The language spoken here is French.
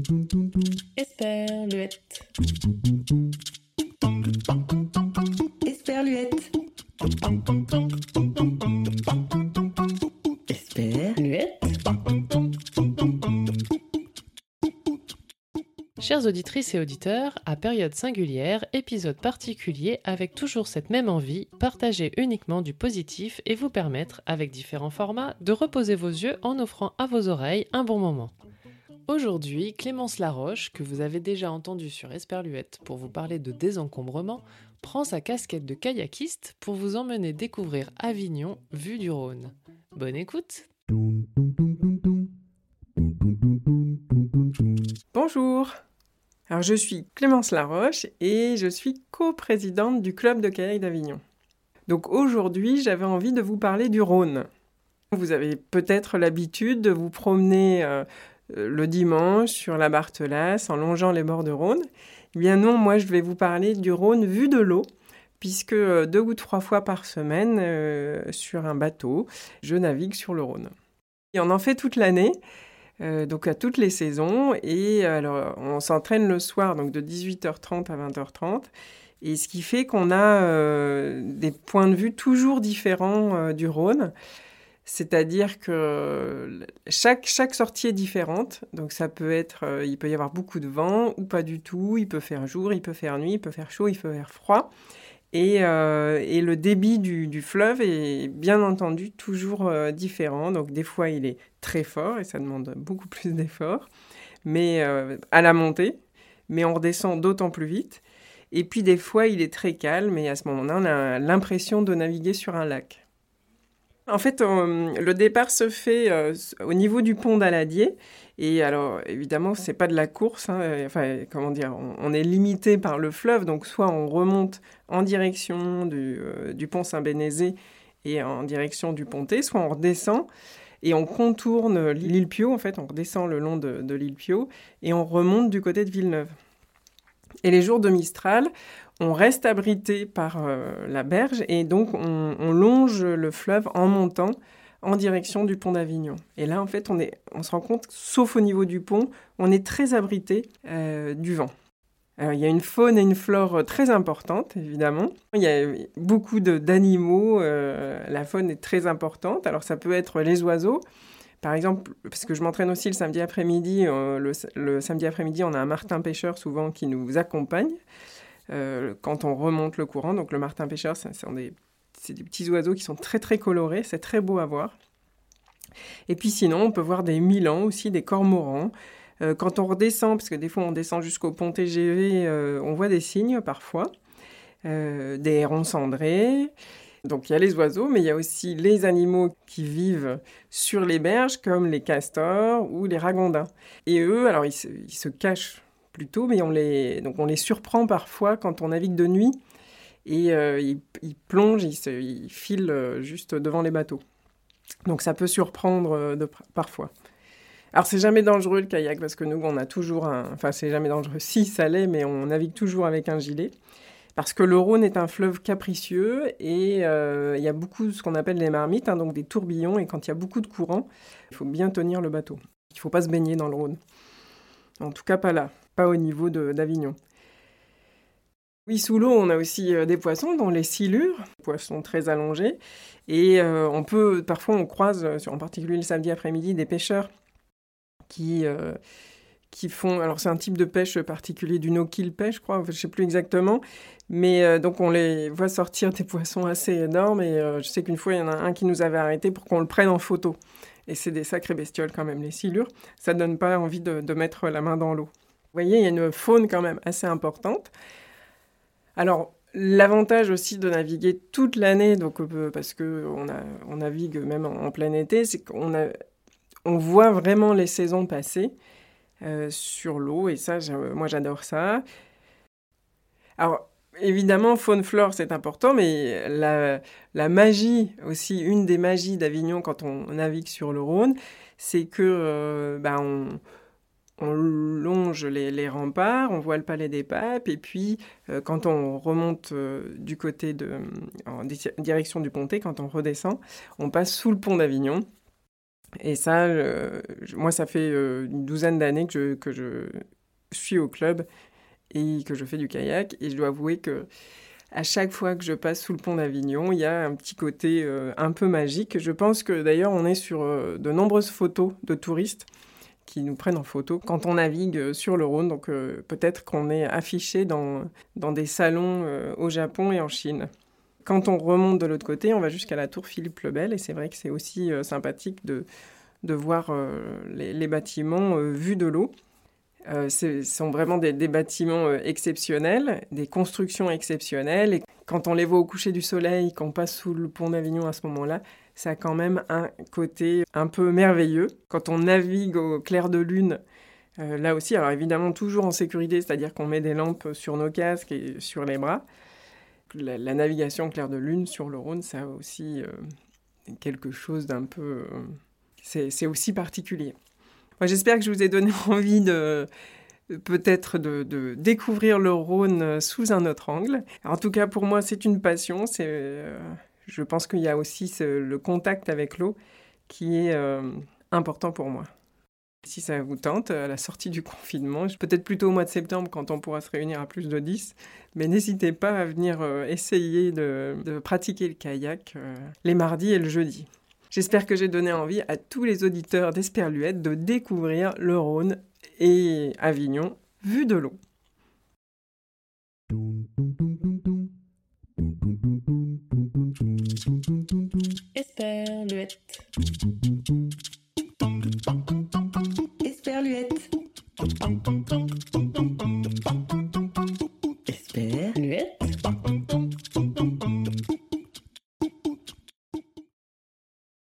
Esperluette. Esperluette. Esperluette. Chères auditrices et auditeurs, à période singulière, épisode particulier avec toujours cette même envie, partager uniquement du positif et vous permettre, avec différents formats, de reposer vos yeux en offrant à vos oreilles un bon moment. Aujourd'hui, Clémence Laroche, que vous avez déjà entendue sur Esperluette pour vous parler de désencombrement, prend sa casquette de kayakiste pour vous emmener découvrir Avignon, vue du Rhône. Bonne écoute! Bonjour, alors je suis Clémence Laroche et je suis coprésidente du club de kayak d'Avignon. Donc aujourd'hui, j'avais envie de vous parler du Rhône. Vous avez peut-être l'habitude de vous promener le dimanche sur la Barthelasse en longeant les bords de Rhône. Eh bien non, moi je vais vous parler du Rhône vu de l'eau, puisque 2 ou 3 fois par semaine, sur un bateau, je navigue sur le Rhône. Et on en fait toute l'année. Donc à toutes les saisons, et alors on s'entraîne le soir, donc de 18h30 à 20h30, et ce qui fait qu'on a des points de vue toujours différents du Rhône, c'est-à-dire que chaque sortie est différente, donc ça peut être, il peut y avoir beaucoup de vent ou pas du tout, il peut faire jour, il peut faire nuit, il peut faire chaud, il peut faire froid. Et le débit du fleuve est bien entendu toujours différent. Donc des fois, il est très fort et ça demande beaucoup plus d'efforts, mais à la montée, mais on redescend d'autant plus vite. Et puis des fois, il est très calme et à ce moment-là, on a l'impression de naviguer sur un lac. En fait, le départ se fait au niveau du pont d'Aladier. Et alors, évidemment, c'est pas de la course. On est limité par le fleuve. Donc, soit on remonte en direction du pont Saint-Bénézé et en direction du Pontet, soit on redescend et on contourne l'île Piau. En fait, on redescend le long de l'île Piau et on remonte du côté de Villeneuve. Et les jours de Mistral, on reste abrité par la berge et donc on longe le fleuve en montant en direction du pont d'Avignon. Et là, en fait, on se rend compte, sauf au niveau du pont, on est très abrité du vent. Alors, il y a une faune et une flore très importantes, évidemment. Il y a beaucoup d'animaux, la faune est très importante. Alors, ça peut être les oiseaux. Par exemple, parce que je m'entraîne aussi le samedi après-midi, le samedi après-midi, on a un martin pêcheur souvent qui nous accompagne quand on remonte le courant. Donc le martin pêcheur, c'est des petits oiseaux qui sont très très colorés, c'est très beau à voir. Et puis sinon, on peut voir des milans aussi, des cormorans. Quand on redescend, parce que des fois on descend jusqu'au pont TGV, on voit des cygnes parfois, des hérons cendrés. Donc il y a les oiseaux, mais il y a aussi les animaux qui vivent sur les berges, comme les castors ou les ragondins. Et eux, alors ils se cachent plutôt, mais on les surprend parfois quand on navigue de nuit. Et ils plongent, ils filent juste devant les bateaux. Donc ça peut surprendre parfois. Alors c'est jamais dangereux le kayak, parce que nous on a toujours c'est jamais dangereux, si ça l'est, mais on navigue toujours avec un gilet. Parce que le Rhône est un fleuve capricieux et il y a beaucoup de ce qu'on appelle les marmites, donc des tourbillons. Et quand il y a beaucoup de courant, il faut bien tenir le bateau. Il ne faut pas se baigner dans le Rhône. En tout cas, pas là, pas au niveau d'Avignon. Oui, sous l'eau, on a aussi des poissons, dont les silures, poissons très allongés. Et parfois on croise, en particulier le samedi après-midi, des pêcheurs qui font... Alors c'est un type de pêche particulier, du no-kill pêche, je crois, je ne sais plus exactement. Mais donc on les voit sortir des poissons assez énormes. Et je sais qu'une fois, il y en a un qui nous avait arrêtés pour qu'on le prenne en photo. Et c'est des sacrées bestioles quand même, les silures. Ça ne donne pas envie de mettre la main dans l'eau. Vous voyez, il y a une faune quand même assez importante. Alors, l'avantage aussi de naviguer toute l'année, donc, parce qu'on navigue même en plein été, c'est qu'on voit vraiment les saisons passer sur l'eau. Et ça, moi, j'adore ça. Alors, évidemment, faune-flore, c'est important, mais la magie aussi, une des magies d'Avignon quand on navigue sur le Rhône, c'est que on longe les remparts, on voit le palais des papes, et puis quand on remonte du côté en direction du Pontet, quand on redescend, on passe sous le pont d'Avignon. Et ça, moi, ça fait une douzaine d'années que je suis au club et que je fais du kayak. Et je dois avouer que à chaque fois que je passe sous le pont d'Avignon, il y a un petit côté un peu magique. Je pense que d'ailleurs, on est sur de nombreuses photos de touristes qui nous prennent en photo quand on navigue sur le Rhône. Donc peut-être qu'on est affiché dans des salons au Japon et en Chine. Quand on remonte de l'autre côté, on va jusqu'à la tour Philippe le Bel. Et c'est vrai que c'est aussi sympathique de voir les bâtiments vus de l'eau. Ce sont vraiment des bâtiments exceptionnels, des constructions exceptionnelles. Et quand on les voit au coucher du soleil, qu'on passe sous le pont d'Avignon à ce moment-là, ça a quand même un côté un peu merveilleux. Quand on navigue au clair de lune, là aussi, alors évidemment toujours en sécurité, c'est-à-dire qu'on met des lampes sur nos casques et sur les bras. La navigation au clair de lune sur le Rhône, ça a aussi quelque chose d'un peu... c'est aussi particulier. Moi, j'espère que je vous ai donné envie peut-être de découvrir le Rhône sous un autre angle. En tout cas, pour moi, c'est une passion. Je pense qu'il y a aussi le contact avec l'eau qui est important pour moi. Si ça vous tente, à la sortie du confinement, peut-être plutôt au mois de septembre quand on pourra se réunir à plus de 10, mais n'hésitez pas à venir essayer de pratiquer le kayak les mardis et le jeudi. J'espère que j'ai donné envie à tous les auditeurs d'Esperluette de découvrir le Rhône et Avignon vu de l'eau. Esperluette. Esperluette.